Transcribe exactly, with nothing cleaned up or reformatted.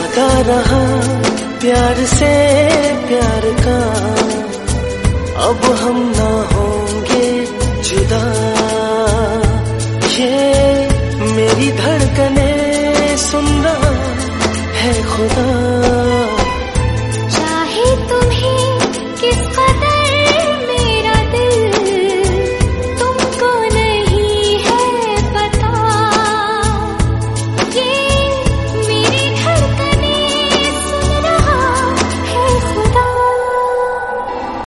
करता रहा प्यार से प्यार का, अब हम ना होंगे जुदा। ये मेरी धड़कने सुन रहा है खुदा।